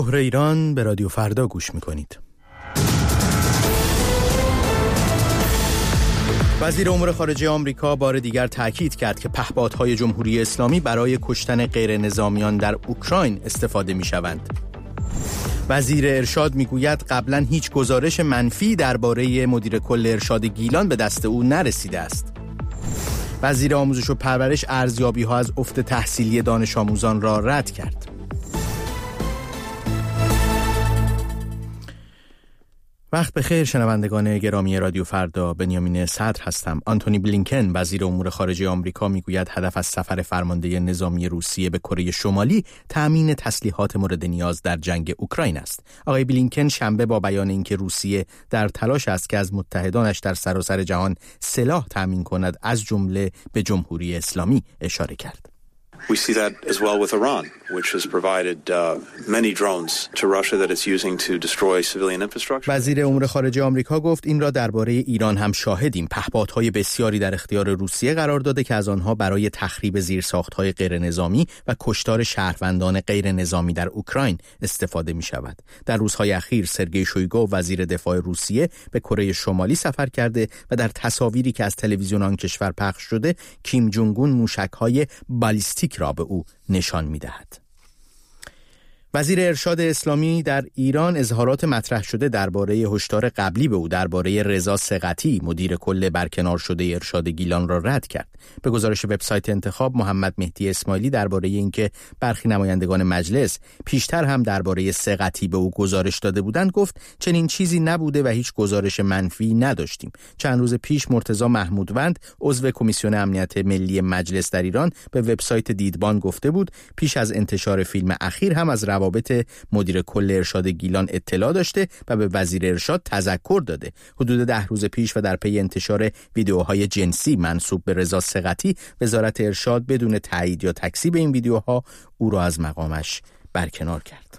ظهر ایران به رادیو فردا گوش میکنید. وزیر امور خارجه آمریکا بار دیگر تاکید کرد که پهپادهای جمهوری اسلامی برای کشتن غیر نظامیان در اوکراین استفاده میشوند. وزیر ارشاد میگوید قبلا هیچ گزارش منفی درباره مدیر کل ارشاد گیلان به دست او نرسیده است. وزیر آموزش و پرورش ارزیابی‌ها از افت تحصیلی دانش آموزان را رد کرد. وقت بخیر شنوندگان گرامی رادیو فردا، بنیامین صدر هستم. آنتونی بلینکن وزیر امور خارجه آمریکا میگوید هدف از سفر فرمانده نظامی روسیه به کره شمالی تأمین تسلیحات مورد نیاز در جنگ اوکراین است. آقای بلینکن شنبه با بیان اینکه روسیه در تلاش است که از متحدانش در سراسر جهان سلاح تأمین کند از جمله به جمهوری اسلامی اشاره کرد. We see that as well with Iran, which has provided many drones to Russia that it's using to destroy civilian infrastructure. وزیر امور خارجه آمریکا گفت این را درباره ایران هم شاهدیم. پهپادهای بسیاری در اختیار روسیه قرار داده که از آنها برای تخریب زیرساخت‌های غیر نظامی و کشتار شهروندان غیر نظامی در اوکراین استفاده می شود. در روزهای اخیر سرگئی شویگو وزیر دفاع روسیه به کره شمالی سفر کرده و در تصاویری که از تلویزیون آن کشور پخش شده کیم جونگ اون موشک‌های بالیستیک را به او نشان می‌دهد. وزیر ارشاد اسلامی در ایران اظهارات مطرح شده درباره هشدار قبلی به او درباره رضا ثقتی مدیر کل برکنار شده ارشاد گیلان را رد کرد. به گزارش وبسایت انتخاب، محمد مهدی اسماعیلی درباره اینکه برخی نمایندگان مجلس پیشتر هم درباره ثقتی به او گزارش داده بودند گفت چنین چیزی نبوده و هیچ گزارش منفی نداشتیم. چند روز پیش مرتضی محمودوند عضو کمیسیون امنیت ملی مجلس در ایران به وبسایت دیدبان گفته بود پیش از انتشار فیلم اخیر هم از روابط مدیر کل ارشاد گیلان اطلاع داشته و به وزیر ارشاد تذکر داده. حدود 10 روز پیش و در پی انتشار ویدیوهای جنسی منسوب به رضا ثقتی، وزارت ارشاد بدون تایید یا تکذیب این ویدیوها او را از مقامش برکنار کرد.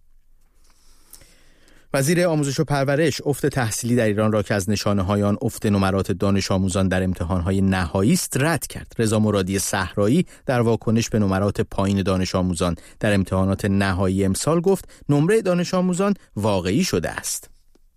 وزیر آموزش و پرورش افت تحصیلی در ایران را که از نشانه‌های آن افت نمرات دانش آموزان در امتحان‌های نهایی است رد کرد. رضا مرادی صحرایی در واکنش به نمرات پایین دانش آموزان در امتحانات نهایی امسال گفت نمره دانش آموزان واقعی شده است.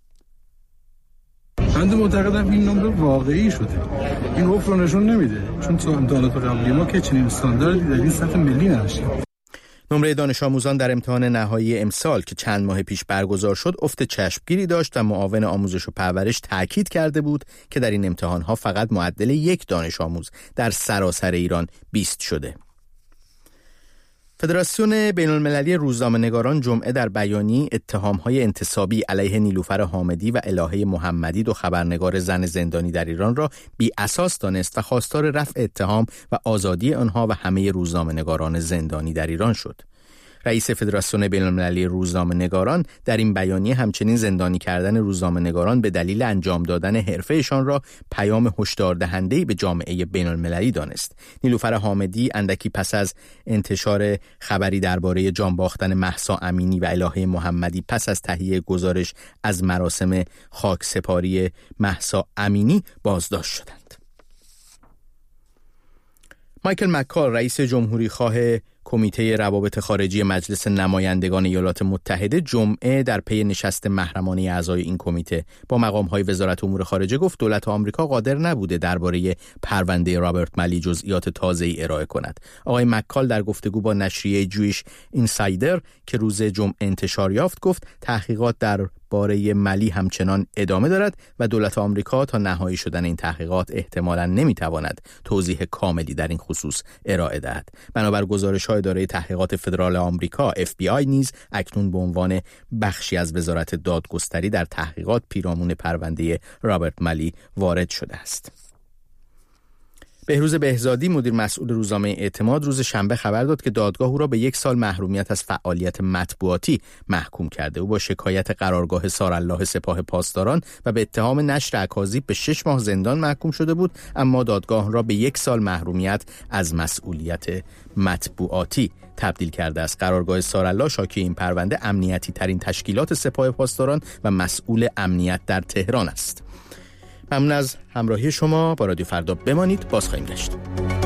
من معتقدم این نمره واقعی شده. این افت رو نشون نمیده، چون تو امتحانات قبلی ما که چنین استانداردی در این سطح ملی نداشتیم. نمره دانش آموزان در امتحان نهایی امسال که چند ماه پیش برگزار شد افت چشمگیری داشت و معاون آموزش و پرورش تاکید کرده بود که در این امتحان‌ها فقط معدل 1 دانش آموز در سراسر ایران 20 شده. فدراسیون بین‌المللی روزنامه‌نگاران جمعه در بیانیه اتهام‌های انتصابی علیه نیلوفر حامدی و الهه محمدی، 2 خبرنگار زن زندانی در ایران را بی اساس دانست و خواستار رفع اتهام و آزادی آنها و همه روزنامه‌نگاران زندانی در ایران شد. رئیس فدراسیون بین‌المللی روزنامه‌نگاران در این بیانیه همچنین زندانی کردن روزنامه‌نگاران به دلیل انجام دادن حرفه‌شان را پیام هشداردهنده‌ای به جامعه بین‌المللی دانست. نیلوفر حامدی اندکی پس از انتشار خبری درباره جان باختن مهسا امینی و الهه محمدی پس از تهیه گزارش از مراسم خاکسپاری مهسا امینی بازداشت شدند. مایکل مکال رئیس جمهوری خواه کمیته روابط خارجی مجلس نمایندگان ایالات متحده جمعه در پی نشست محرمانه اعضای این کمیته با مقام‌های وزارت امور خارجه گفت دولت آمریکا قادر نبوده درباره پرونده رابرت ملی جزئیات تازه‌ای ارائه کند. آقای مکال در گفتگو با نشریه جویش اینسایدر که روز جمعه انتشار یافت گفت تحقیقات در باره ملی همچنان ادامه دارد و دولت آمریکا تا نهایی شدن این تحقیقات احتمالاً نمیتواند توضیح کاملی در این خصوص ارائه دهد. بنابر گزارش‌های اداره تحقیقات فدرال آمریکا FBI نیز اکنون به عنوان بخشی از وزارت دادگستری در تحقیقات پیرامون پرونده رابرت ملی وارد شده است. بهروز بهزادی مدیر مسئول روزنامه اعتماد روز شنبه خبر داد که دادگاه او را به 1 سال محرومیت از فعالیت مطبوعاتی محکوم کرده. او با شکایت قرارگاه سارالله سپاه پاسداران و به اتهام نشر اکاذیب به 6 ماه زندان محکوم شده بود، اما دادگاه را به 1 سال محرومیت از مسئولیت مطبوعاتی تبدیل کرده است. قرارگاه سارالله شاکی این پرونده امنیتی ترین تشکیلات سپاه پاسداران و مسئول امنیت در تهران است. ممنون از همراهی شما. با رادیو فردا بمانید، باز خواهیم گشت.